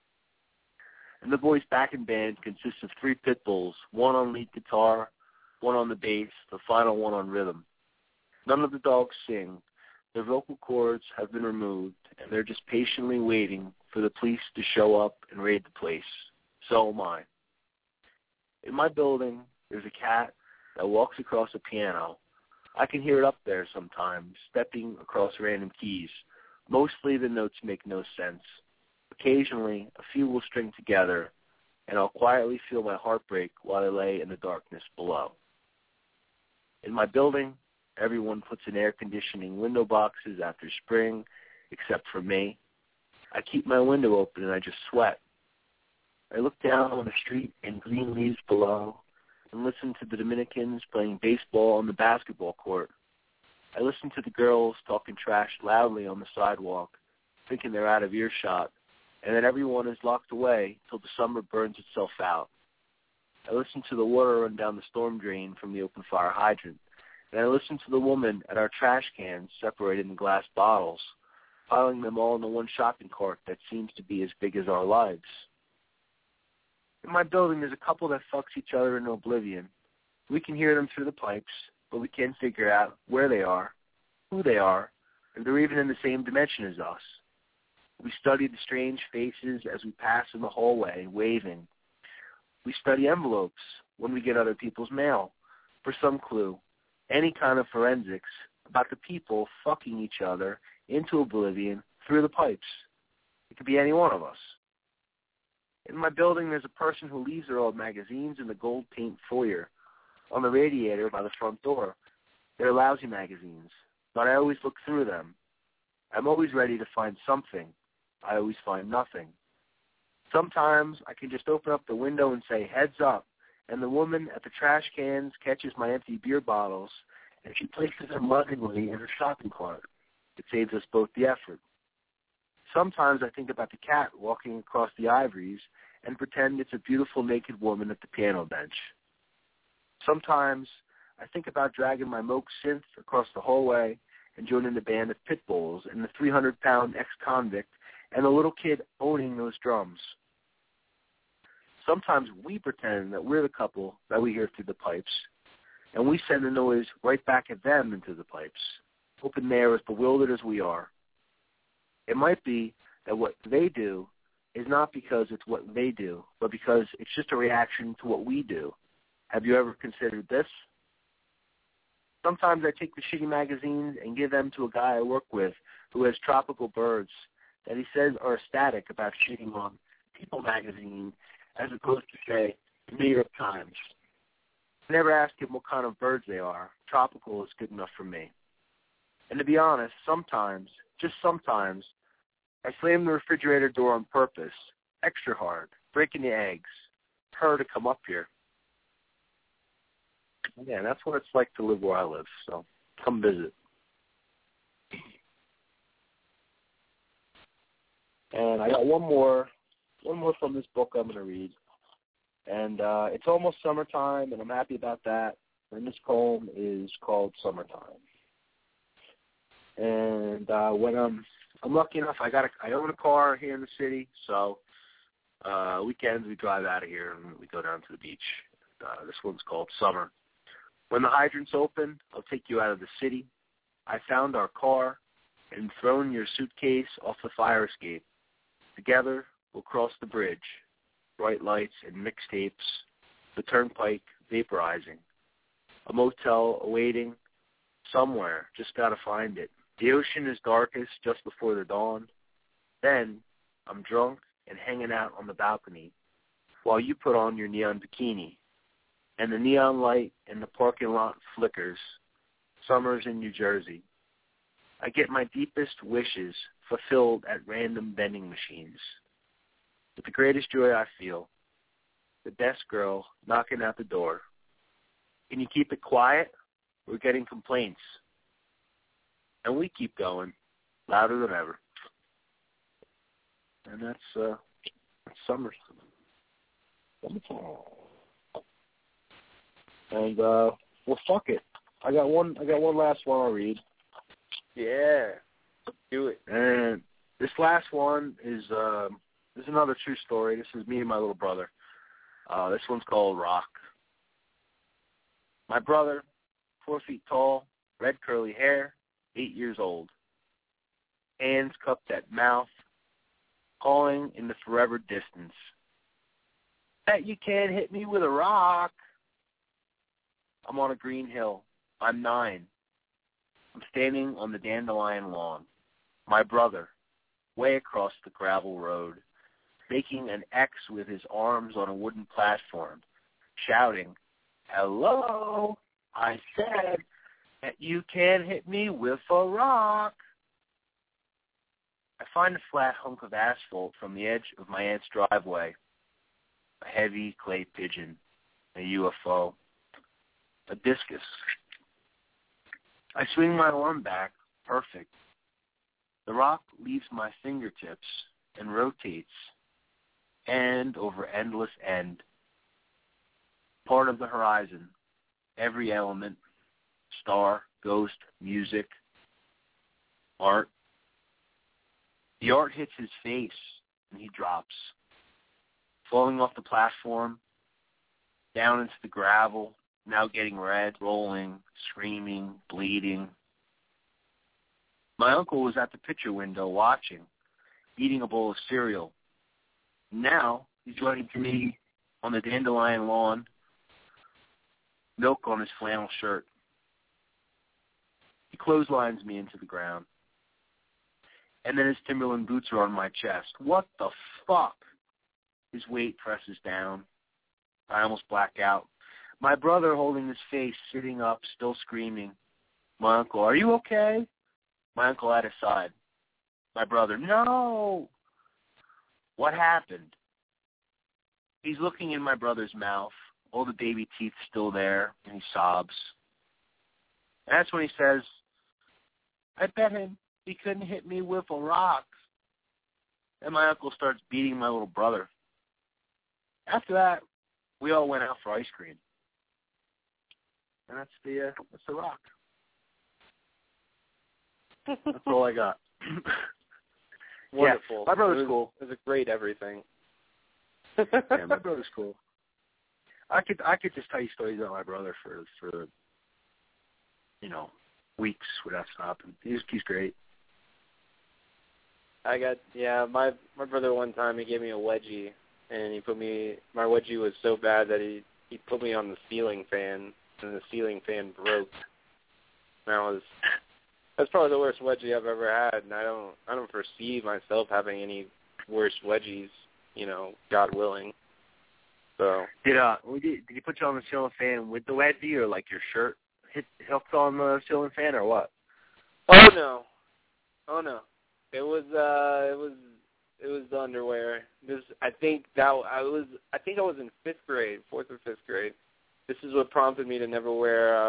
S4: And the boy's backing band consists of 3 pit bulls, one on lead guitar, one on the bass, the final one on rhythm. None of the dogs sing. Their vocal cords have been removed, and they're just patiently waiting for the police to show up and raid the place. So am I. In my building, there's a cat that walks across a piano. I can hear it up there sometimes, stepping across random keys. Mostly the notes make no sense. Occasionally, a few will string together, and I'll quietly feel my heart break while I lay in the darkness below. In my building, everyone puts in air conditioning window boxes after spring, except for me. I keep my window open and I just sweat. I look down on the street and green leaves below and listen to the Dominicans playing baseball on the basketball court. I listen to the girls talking trash loudly on the sidewalk, thinking they're out of earshot, and that everyone is locked away till the summer burns itself out. I listen to the water run down the storm drain from the open fire hydrant. And I listen to the woman at our trash cans separated in glass bottles, piling them all into one shopping cart that seems to be as big as our lives. In my building, there's a couple that fucks each other into oblivion. We can hear them through the pipes, but we can't figure out where they are, who they are, if they're even in the same dimension as us. We study the strange faces as we pass in the hallway, waving. We study envelopes when we get other people's mail for some clue. Any kind of forensics about the people fucking each other into oblivion through the pipes. It could be any one of us. In my building, there's a person who leaves their old magazines in the gold paint foyer on the radiator by the front door. They're lousy magazines, but I always look through them. I'm always ready to find something. I always find nothing. Sometimes I can just open up the window and say, heads up, and the woman at the trash cans catches my empty beer bottles, and she places them lovingly in her shopping cart. It saves us both the effort. Sometimes I think about the cat walking across the ivories and pretend it's a beautiful naked woman at the piano bench. Sometimes I think about dragging my Moog synth across the hallway and joining the band of pit bulls and the 300-pound ex-convict and the little kid owning those drums. Sometimes we pretend that we're the couple that we hear through the pipes, and we send the noise right back at them into the pipes, hoping they're as bewildered as we are. It might be that what they do is not because it's what they do, but because it's just a reaction to what we do. Have you ever considered this? Sometimes I take the shitty magazines and give them to a guy I work with who has tropical birds that he says are ecstatic about shitting on People magazine as opposed to, say, the New York Times. I never ask him what kind of birds they are. Tropical is good enough for me. And to be honest, sometimes, just sometimes, I slam the refrigerator door on purpose, extra hard, breaking the eggs, her to come up here. Yeah, that's what it's like to live where I live, so come visit. And I got one more from this book I'm going to read. And it's almost summertime, and I'm happy about that. And this poem is called Summertime. And when I'm lucky enough, I own a car here in the city, so weekends we drive out of here and we go down to the beach. This one's called Summer. When the hydrant's open, I'll take you out of the city. I found our car and thrown your suitcase off the fire escape. Together, we'll cross the bridge. Bright lights and mixtapes, the turnpike vaporizing. A motel awaiting somewhere, just gotta find it. The ocean is darkest just before the dawn. Then, I'm drunk and hanging out on the balcony while you put on your neon bikini. And the neon light in the parking lot flickers. Summer's in New Jersey. I get my deepest wishes fulfilled at random vending machines. With the greatest joy I feel, the desk girl knocking at the door. Can you keep it quiet? We're getting complaints. And we keep going, louder than ever. And that's Summer. And well, fuck it. I got one last one I'll read.
S5: Yeah, do it.
S4: And this last one is another true story. This is me and my little brother. This one's called Rock. My brother, 4 feet tall, red curly hair, 8 years old. Hands cupped at mouth, calling in the forever distance. Bet you can't hit me with a rock. I'm on a green hill. I'm 9. I'm standing on the dandelion lawn. My brother, way across the gravel road, making an X with his arms on a wooden platform, shouting, "Hello, I said that you can't hit me with a rock." I find a flat hunk of asphalt from the edge of my aunt's driveway. A heavy clay pigeon, a UFO, a discus. I swing my arm back, perfect. The rock leaves my fingertips and rotates, end over endless end. Part of the horizon, every element, star, ghost, music, art. The art hits his face, and he drops, falling off the platform, down into the gravel, now getting red, rolling, screaming, bleeding. My uncle was at the picture window watching, eating a bowl of cereal. Now he's waiting for me on the dandelion lawn, milk on his flannel shirt. He clotheslines me into the ground. And then his Timberland boots are on my chest. What the fuck? His weight presses down. I almost black out. My brother holding his face, sitting up, still screaming. My uncle, "Are you okay?" My uncle at his side. My brother, "No!" What happened? He's looking in my brother's mouth, all the baby teeth still there, and he sobs. And that's when he says, "I bet him he couldn't hit me with a rock." And my uncle starts beating my little brother. After that, we all went out for ice cream. And that's the rock. That's all I got.
S5: Wonderful.
S4: Yeah, my brother's cool.
S5: It was a great everything.
S4: Yeah, my brother's cool. I could just tell you stories about my brother for weeks without stopping. He's great.
S5: My brother one time he gave me a wedgie, and my wedgie was so bad that he put me on the ceiling fan, and the ceiling fan broke. And that's probably the worst wedgie I've ever had, and I don't foresee myself having any worse wedgies, God willing. So
S4: did he put you on the ceiling fan with the wedgie, or like your shirt helped on the ceiling fan, or what?
S5: Oh no, it was the underwear. I think I was in 5th grade, 4th or 5th grade. This is what prompted me to never wear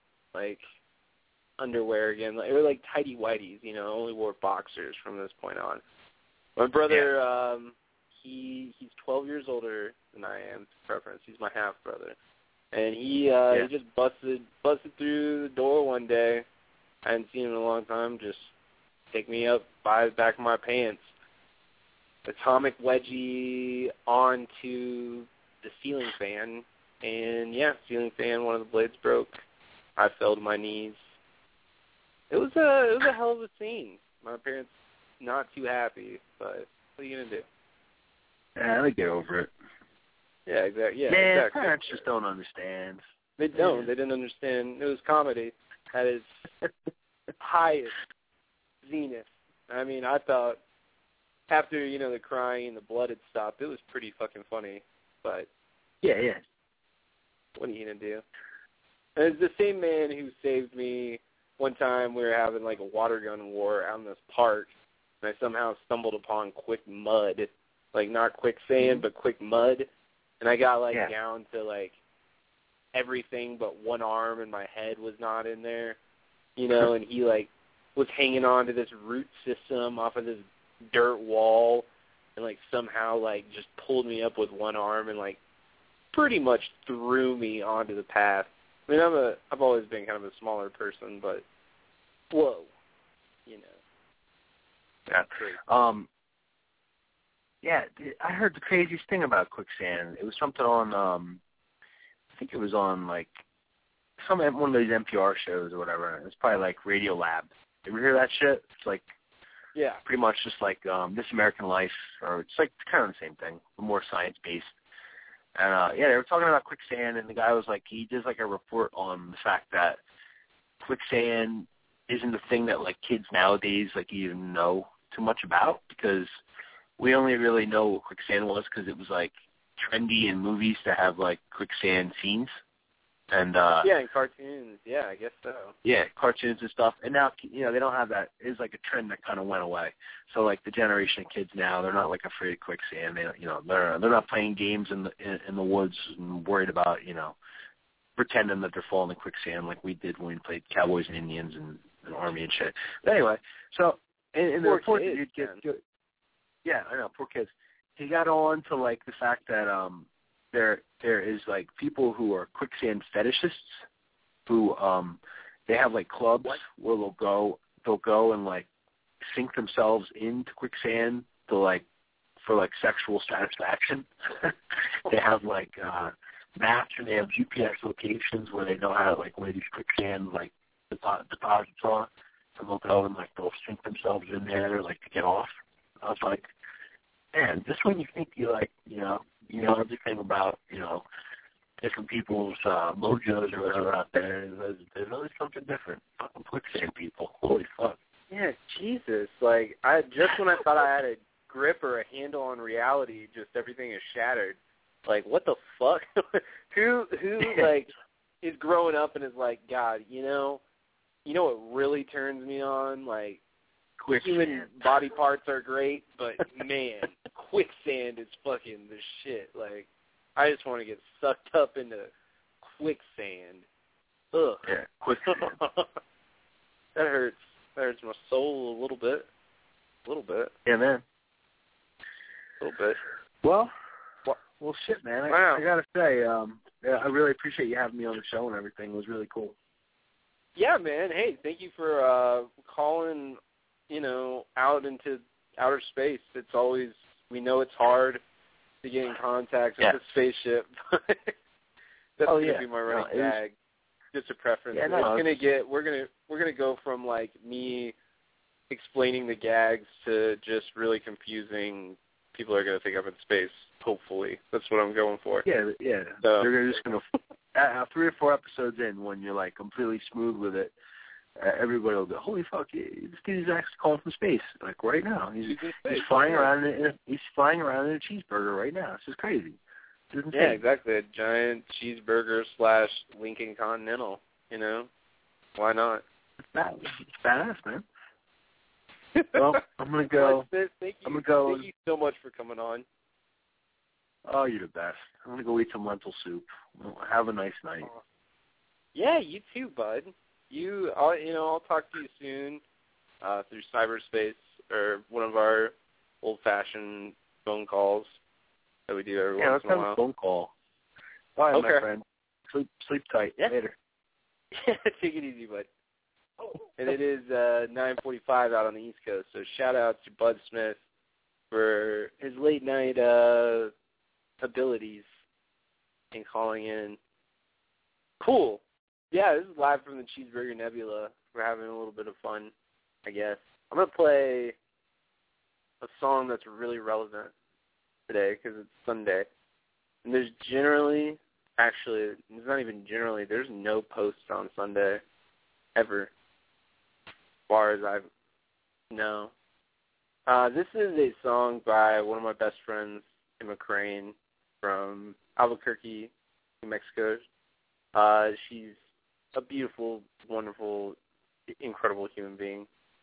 S5: underwear again. It was like tighty whities, I only wore boxers from this point on. My brother,
S2: he's 12 years older than I am. Preference. He's my half brother, and he just busted through the door one day. I hadn't seen him in a long time. Just pick me up by the back of my pants. Atomic wedgie onto the ceiling fan, and ceiling fan. One of the blades broke. I fell to my knees. It was a hell of a scene. My parents not too happy, but what are you gonna do?
S4: Yeah, they get over it.
S2: Yeah, exactly. Yeah,
S4: man,
S2: exactly.
S4: Parents just don't understand.
S2: They don't. They didn't understand. It was comedy at its highest zenith. I mean, I thought after the crying and the blood had stopped, it was pretty fucking funny. But
S4: yeah.
S2: What are you gonna do? And it's the same man who saved me. One time we were having like a water gun war out in this park, and I somehow stumbled upon quick mud, like not quicksand, but quick mud, and I got down to like everything but one arm, and my head was not in there, and he like was hanging on to this root system off of this dirt wall, and like somehow like just pulled me up with one arm and like pretty much threw me onto the path. I mean, I've always been kind of a smaller person, but whoa,
S4: Yeah. I heard the craziest thing about quicksand. It was something on, I think it was on like one of those NPR shows or whatever. It was probably like Radio Lab. You ever hear that shit? It's like, pretty much just like This American Life, or it's like kind of the same thing, but more science based. And, they were talking about quicksand, and the guy was like, he does like a report on the fact that quicksand isn't a thing that, like, kids nowadays, like, even know too much about, because we only really know what quicksand was because it was, like, trendy in movies to have, like, quicksand scenes. And
S2: in cartoons. Yeah, I guess so.
S4: Yeah, cartoons and stuff. And now, they don't have that. It's like a trend that kind of went away. So, like, the generation of kids now, they're not, like, afraid of quicksand. They, they're not playing games in the woods and worried about, pretending that they're falling in quicksand like we did when we played Cowboys and Indians and Army and shit. But anyway, so in the report, yeah, I know, poor kids. He got on to, like, the fact that there is like people who are quicksand fetishists who they have like clubs where they'll go and like sink themselves into quicksand to like for like sexual satisfaction. They have like maps, and they have GPS locations where they know how to like where these quicksand like deposits are. So they'll go and like they'll sink themselves in there like to get off. I was like, man, just when you think you like everything about, different people's mojos or whatever out there, there's always something different. Fucking quicksand people. Holy fuck.
S2: Yeah, Jesus. Like, when I thought I had a grip or a handle on reality, just everything is shattered. Like, what the fuck? who like, is growing up and is like, God, what really turns me on? Like, human body parts are great, but, man, quicksand is fucking the shit. Like, I just want to get sucked up into quicksand. Ugh.
S4: Yeah, quicksand.
S2: That hurts. That hurts my soul a little bit. A little bit.
S4: Yeah, man.
S2: A little bit.
S4: Well, shit, man.
S2: Wow.
S4: I got to say, I really appreciate you having me on the show and everything. It was really cool.
S2: Yeah, man. Hey, thank you for calling out into outer space. It's always, we know it's hard to get in contact with the spaceship. That's gonna be my running gag. Just a preference.
S4: Yeah, no,
S2: we're gonna go from like me explaining the gags to just really confusing. People are gonna think I'm in space. Hopefully, that's what I'm going for.
S4: Yeah.
S2: So,
S4: they're just gonna 3 or 4 episodes in, when you're like completely smooth with it. Everybody will go, holy fuck! This dude is actually calling from space, like right now. He's flying around he's flying around in a cheeseburger right now. This is crazy.
S2: Yeah, exactly. A giant cheeseburger / Lincoln Continental. Why not?
S4: It's badass, man. Well, I'm gonna go.
S2: Thank you so much for coming on.
S4: Oh, you're the best. I'm gonna go eat some lentil soup. Have a nice night.
S2: Yeah, you too, bud. I'll talk to you soon through cyberspace or one of our old-fashioned phone calls that we do every
S4: Yeah,
S2: once
S4: let's
S2: in a
S4: have
S2: while.
S4: a phone call. Bye,
S2: Okay.
S4: my friend. Sleep tight.
S2: Yeah.
S4: Later.
S2: Take it easy, bud. And it is 9:45 out on the East Coast, so shout out to Bud Smith for his late night abilities in calling in. Cool. Yeah, this is live from the Cheeseburger Nebula. We're having a little bit of fun, I guess. I'm going to play a song that's really relevant today because it's Sunday. And there's generally, actually, it's not even generally, there's no posts on Sunday ever, as far as I know. This is a song by one of my best friends, Emma Crane, from Albuquerque, New Mexico. She's a beautiful, wonderful, incredible human being.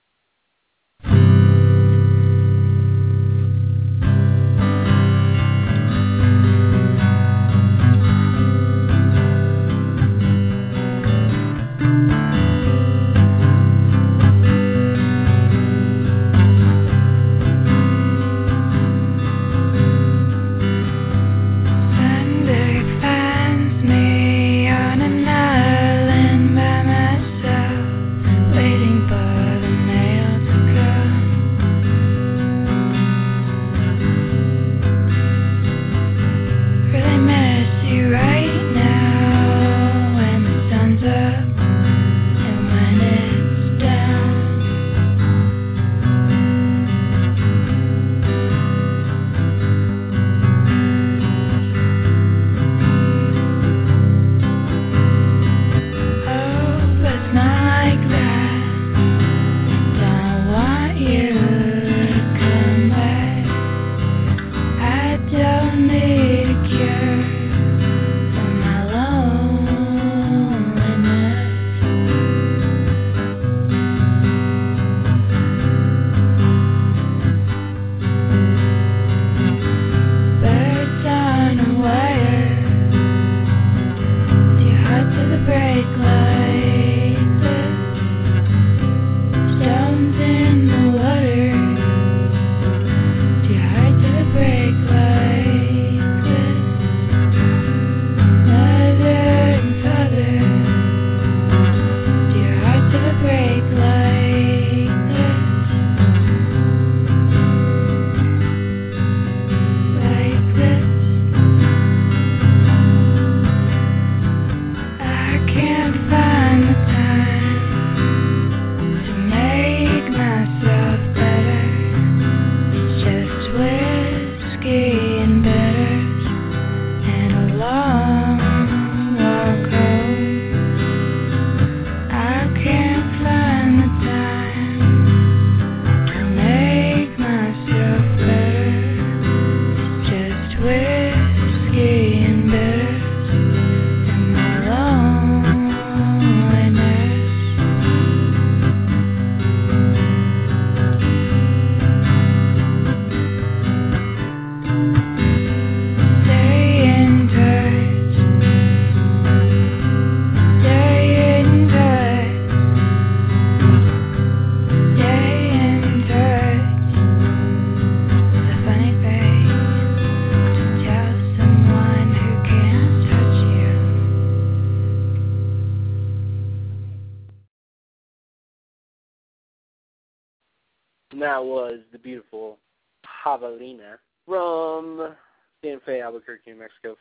S2: And that was the beautiful Javelina from Santa Fe, Albuquerque, New Mexico,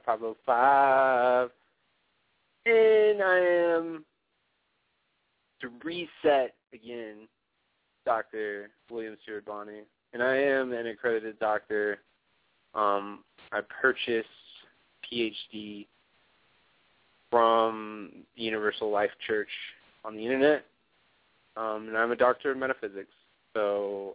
S2: 505. And I am, to reset again, Dr. William Stewart Bonney. And I am an accredited doctor. I purchased PhD from the Universal Life Church on the internet. And I'm a doctor of metaphysics. So,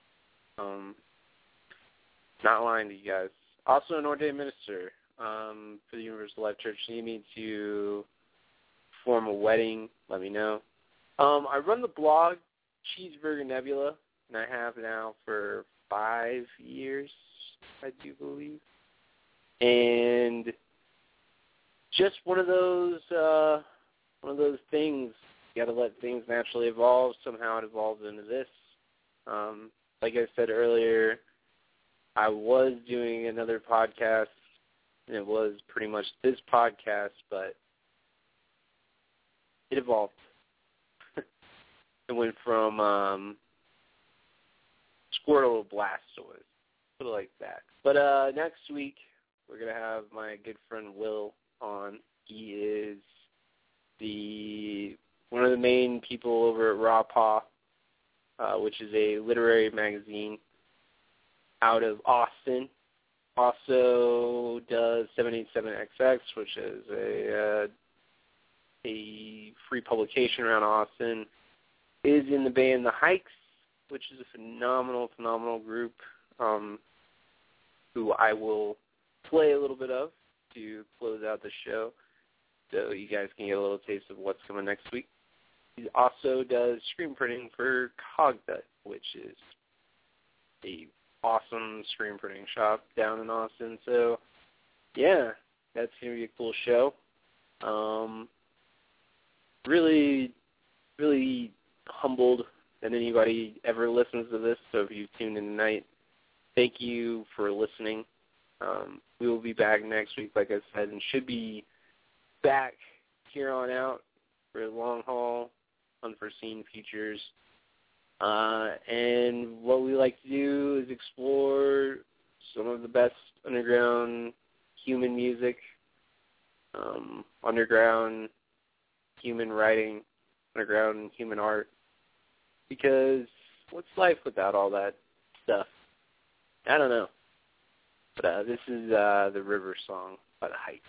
S2: not lying to you guys. Also an ordained minister for the Universal Life Church. You need me to form a wedding, let me know. I run the blog, Cheeseburger Nebula, and I have now for 5 years, I do believe. And just one of those things. You got to let things naturally evolve. Somehow it evolves into this. Like I said earlier, I was doing another podcast, and it was pretty much this podcast, but it evolved. It went from Squirtle to Blastoise, sort of like that. But next week, we're going to have my good friend Will on. He is one of the main people over at Raw Paw, which is a literary magazine out of Austin. Also does 787XX, which is a free publication around Austin. Is in the band The Hikes, which is a phenomenal group who I will play a little bit of to close out the show so you guys can get a little taste of what's coming next week. He also does screen printing for Cogdut, which is a awesome screen printing shop down in Austin. So, yeah, that's going to be a cool show. Really humbled that anybody ever listens to this, so if you tuned in tonight, thank you for listening. We will be back next week, like I said, and should be back here on out for long haul, unforeseen features. And what we like to do is explore some of the best underground human music, underground human writing, underground human art, because what's life without all that stuff? I don't know. But this is the River Song by The Hikes.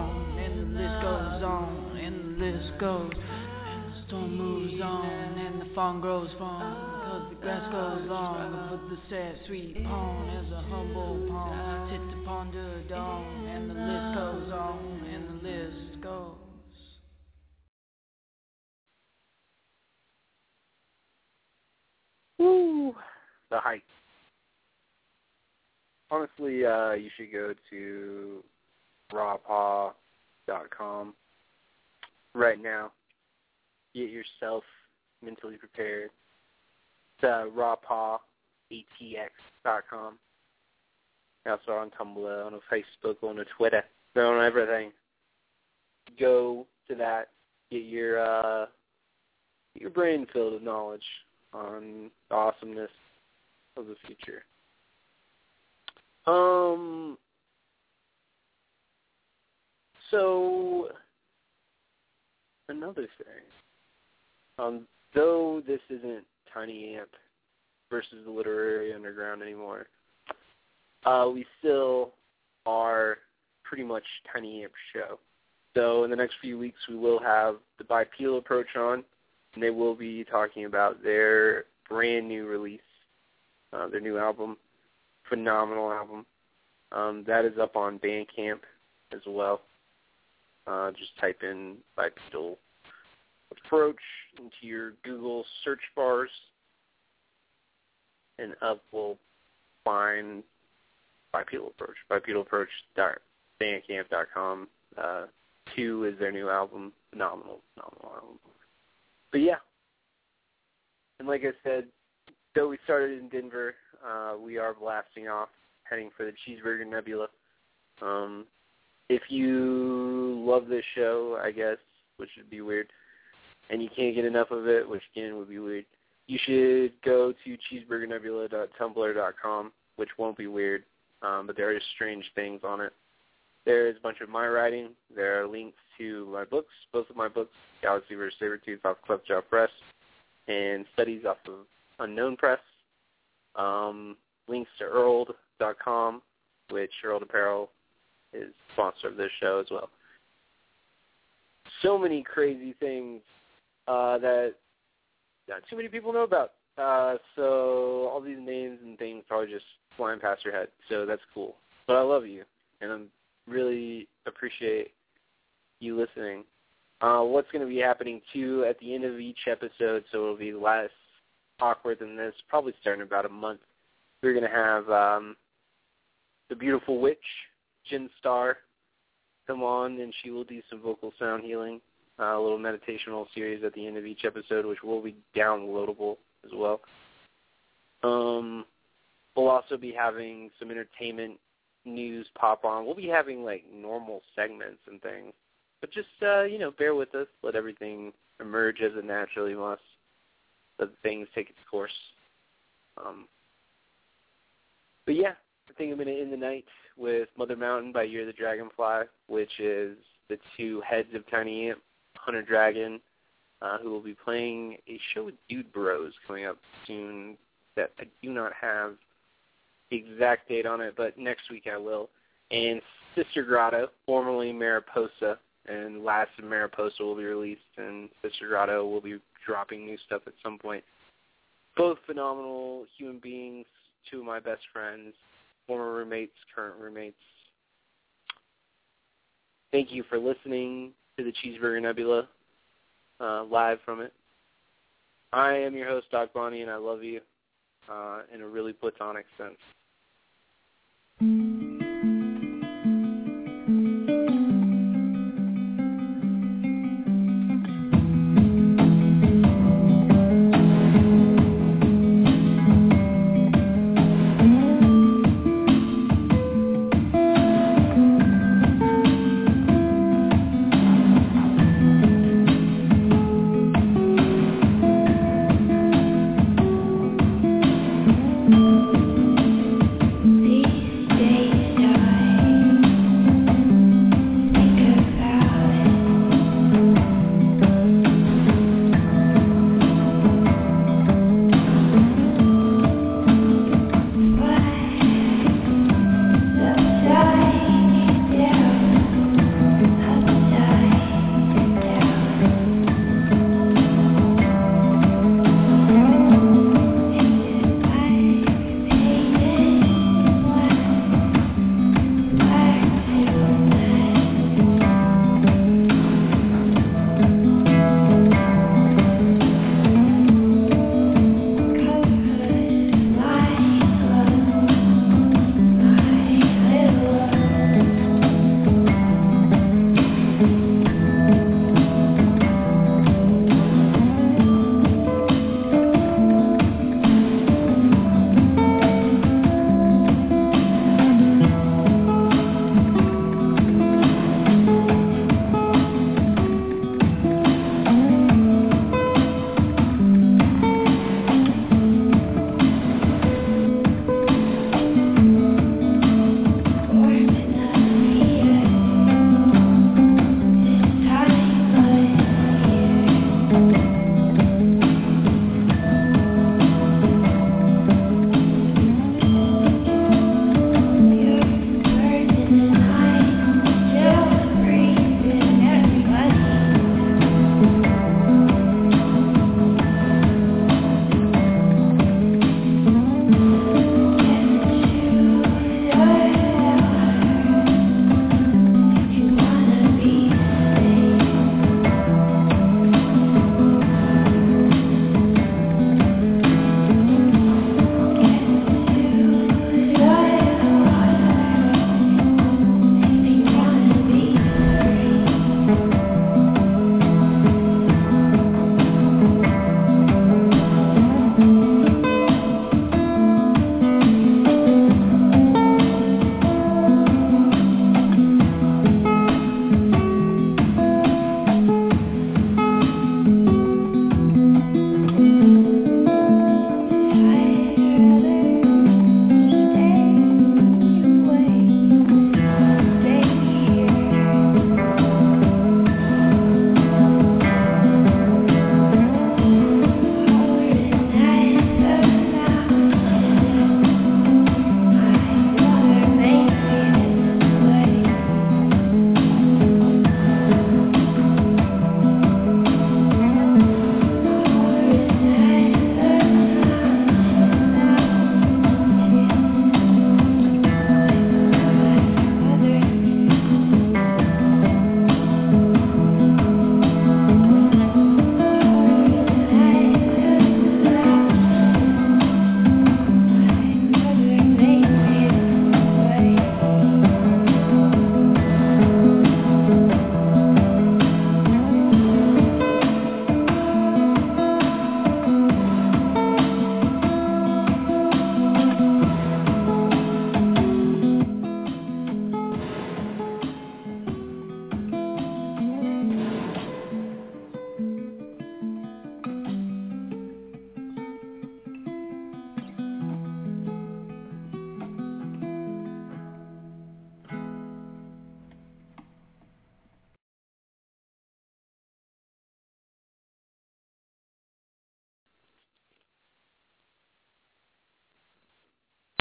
S6: on, and the list goes on, and the list goes. And the storm moves on, and the farm grows fond, 'cause the grass goes long. But the sad, sweet pond is a humble pond, sits upon the dawn, and the list goes on, and the list goes.
S2: Woo! The hype. Honestly, you should go to rawpaw.com right now. Get yourself mentally prepared. It's rawpaw.atx.com. Also on Tumblr, on Facebook, on Twitter. They're on everything. Go to that. Get your brain filled with knowledge on the awesomeness of the future. So another thing, though this isn't Tiny Amp versus the Literary Underground anymore, we still are pretty much Tiny Amp show. So in the next few weeks, we will have the Bipedal Approach on, and they will be talking about their brand new release, their new album, phenomenal album. That is up on Bandcamp as well. Just type in Bipedal Approach into your Google search bars, and up will find Bipedal Approach. Bipedalapproach.bandcamp.com. 2 is their new album. Phenomenal album. But yeah, and like I said, though we started in Denver, we are blasting off, heading for the Cheeseburger Nebula. If you love this show, I guess, which would be weird, and you can't get enough of it, which again would be weird, you should go to cheeseburgernebula.tumblr.com, which won't be weird, but there are strange things on it. There's a bunch of my writing. There are links to my books, both of my books, Galaxy vs. Sabretooth off Clefjaw Press, and Studies off of Unknown Press. Links to Earled.com, which Earled Apparel is sponsor of this show as well. So many crazy things that not too many people know about. So all these names and things probably just flying past your head. So that's cool. But I love you, and I'm really appreciate you listening. What's going to be happening, too, at the end of each episode, so it'll be less awkward than this, probably starting in about a month, we're going to have the beautiful witch, Jen Starr, come on, and she will do some vocal sound healing, a little meditational series at the end of each episode, which will be downloadable as well. We'll also be having some entertainment news pop on. We'll be having, like, normal segments and things. But just, bear with us. Let everything emerge as it naturally must. Let things take its course. But, yeah, I think I'm going to end the night with Mother Mountain by Year the Dragonfly, which is the two heads of Tiny Amp, Hunter Dragon, who will be playing a show with Dude Bros coming up soon that I do not have the exact date on it, but next week I will. And Sister Grotto, formerly Mariposa, and Last of Mariposa will be released, and Sister Grotto will be dropping new stuff at some point. Both phenomenal human beings, two of my best friends, former roommates, current roommates. Thank you for listening to the Cheeseburger Nebula, live from it. I am your host, Doc Bonnie, and I love you in a really platonic sense.